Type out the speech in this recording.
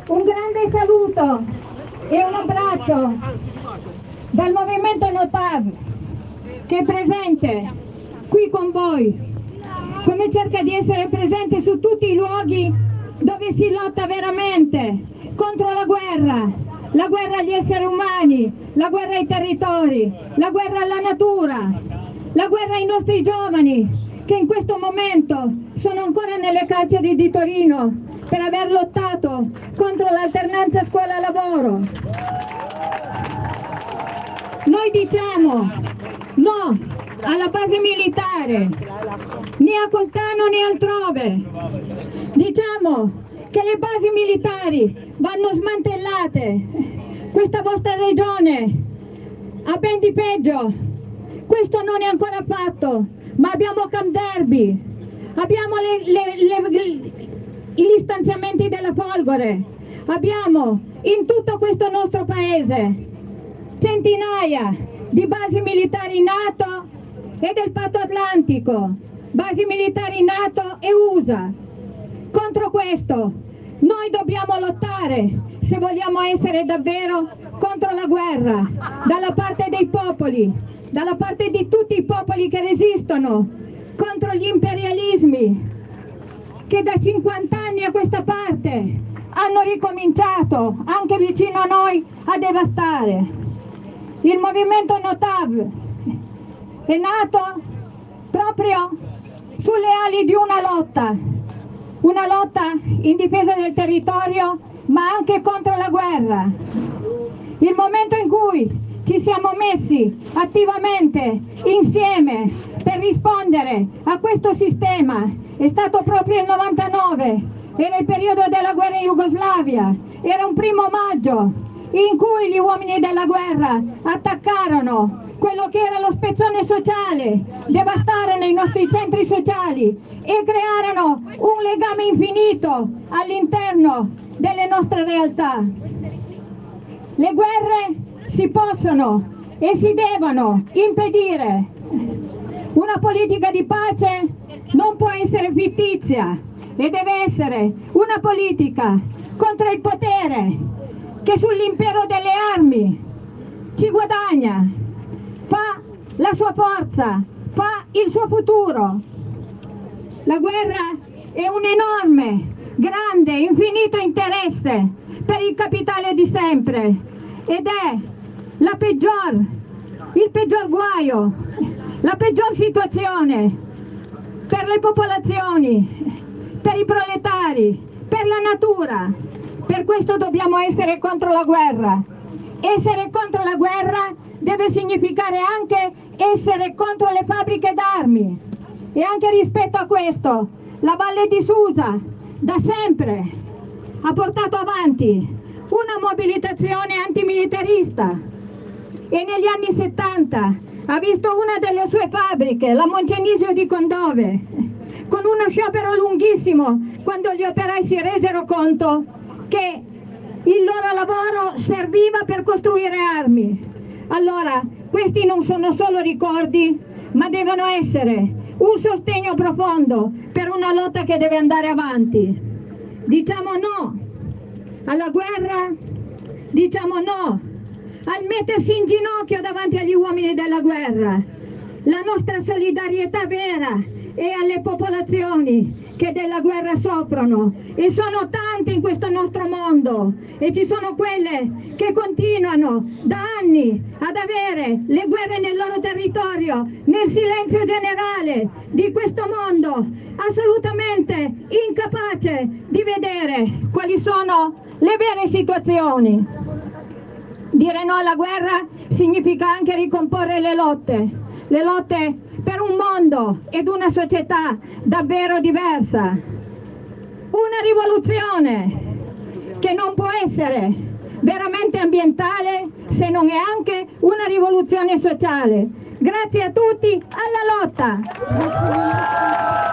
Un grande saluto e un abbraccio dal Movimento Notav, che è presente qui con voi, come cerca di essere presente su tutti i luoghi dove si lotta veramente contro la guerra agli esseri umani, la guerra ai territori, la guerra alla natura, la guerra ai nostri giovani che in questo momento sono ancora nelle carceri di Torino per aver lottato contro l'alternanza scuola-lavoro. Noi diciamo no alla base militare, né a Coltano né altrove. Diciamo che le basi militari vanno smantellate. Questa vostra regione ha ben di peggio. Questo non è ancora fatto, ma abbiamo Camp Darby, abbiamo gli stanziamenti della Folgore, abbiamo in tutto questo nostro paese centinaia di basi militari NATO e del Patto Atlantico, basi militari NATO e USA. Contro questo noi dobbiamo lottare se vogliamo essere davvero contro la guerra, dalla parte dei popoli, dalla parte di tutti i popoli che resistono contro gli imperialismi che da 50 anni a questa parte hanno ricominciato anche vicino a noi a devastare. Il movimento Notav è nato proprio sulle ali di una lotta in difesa del territorio, ma anche contro la guerra. Il momento in cui ci siamo messi attivamente insieme per rispondere a questo sistema è stato proprio il 99, era il periodo della guerra in Jugoslavia, era un 1° maggio in cui gli uomini della guerra attaccarono quello che era lo spezzone sociale, devastarono i nostri centri sociali e crearono un legame infinito all'interno delle nostre realtà. Le guerre si possono e si devono impedire. Una politica di pace non può essere fittizia e deve essere una politica contro il potere che sull'impero delle armi ci guadagna, fa la sua forza, fa il suo futuro. La guerra è un enorme, grande, infinito interesse per il capitale di sempre ed è il peggior guaio, la peggior situazione per le popolazioni, per i proletari, per la natura. Per questo dobbiamo essere contro la guerra. Essere contro la guerra deve significare anche essere contro le fabbriche d'armi. E anche rispetto a questo, la Valle di Susa da sempre ha portato avanti una mobilitazione antimilitarista e negli anni 70 ha visto una delle sue fabbriche, la Moncenisio di Condove, con uno sciopero lunghissimo, quando gli operai si resero conto che il loro lavoro serviva per costruire armi. Allora, questi non sono solo ricordi, ma devono essere un sostegno profondo per una lotta che deve andare avanti. Diciamo no alla guerra, diciamo no al mettersi in ginocchio davanti agli uomini della guerra. La nostra solidarietà vera è alle popolazioni che della guerra soffrono, e sono tante in questo nostro mondo, e ci sono quelle che continuano da anni ad avere le guerre nel loro territorio, nel silenzio generale di questo mondo, assolutamente incapace di vedere quali sono le vere situazioni. Dire no alla guerra significa anche ricomporre le lotte per un mondo ed una società davvero diversa. Una rivoluzione che non può essere veramente ambientale se non è anche una rivoluzione sociale. Grazie a tutti, alla lotta!